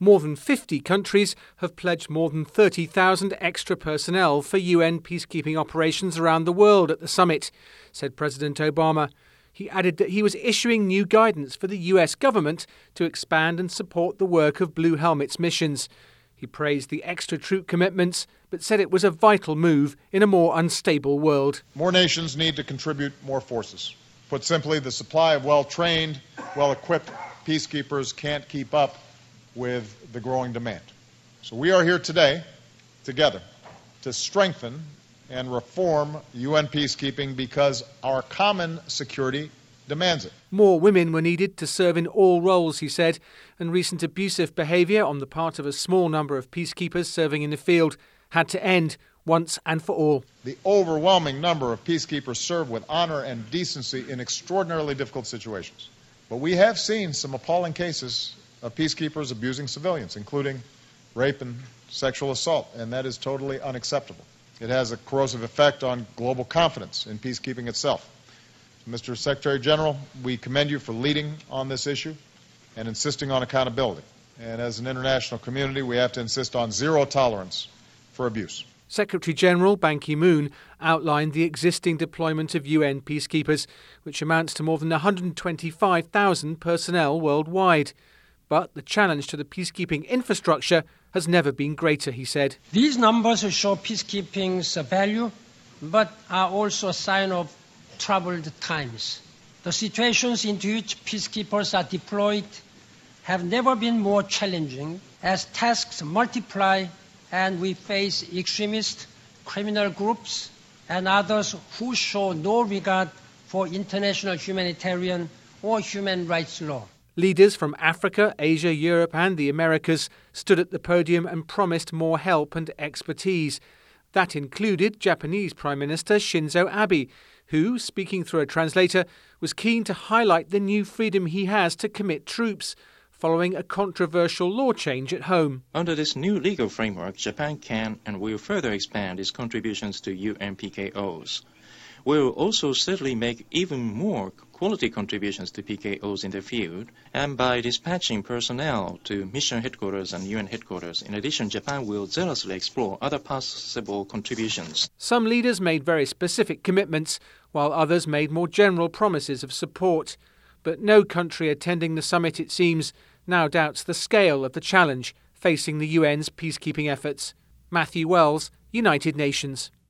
More than 50 countries have pledged more than 30,000 extra personnel for UN peacekeeping operations around the world at the summit, said President Obama. He added that he was issuing new guidance for the US government to expand and support the work of Blue Helmets missions. He praised the extra troop commitments, but said it was a vital move in a more unstable world. More nations need to contribute more forces. Put simply, the supply of well-trained, well-equipped peacekeepers can't keep up with the growing demand. So we are here today, together, to strengthen and reform UN peacekeeping because our common security demands it. More women were needed to serve in all roles, he said, and recent abusive behaviour on the part of a small number of peacekeepers serving in the field had to end once and for all. The overwhelming number of peacekeepers serve with honour and decency in extraordinarily difficult situations. But we have seen some appalling cases of peacekeepers abusing civilians, including rape and sexual assault, and that is totally unacceptable. It has a corrosive effect on global confidence in peacekeeping itself. Mr. Secretary General, we commend you for leading on this issue and insisting on accountability. And as an international community, we have to insist on zero tolerance for abuse. Secretary General Ban Ki-moon outlined the existing deployment of UN peacekeepers, which amounts to more than 125,000 personnel worldwide. But the challenge to the peacekeeping infrastructure has never been greater, he said. These numbers show peacekeeping's value, but are also a sign of troubled times. The situations into which peacekeepers are deployed have never been more challenging as tasks multiply and we face extremist criminal groups and others who show no regard for international humanitarian or human rights law. Leaders from Africa, Asia, Europe and the Americas stood at the podium and promised more help and expertise. That included Japanese Prime Minister Shinzo Abe, who, speaking through a translator, was keen to highlight the new freedom he has to commit troops, following a controversial law change at home. Under this new legal framework, Japan can and will further expand its contributions to UN PKOs. We will also steadily make even more quality contributions to PKOs in the field, and by dispatching personnel to mission headquarters and UN headquarters. In addition, Japan will zealously explore other possible contributions. Some leaders made very specific commitments, while others made more general promises of support. But no country attending the summit, it seems, now doubts the scale of the challenge facing the UN's peacekeeping efforts. Matthew Wells, United Nations.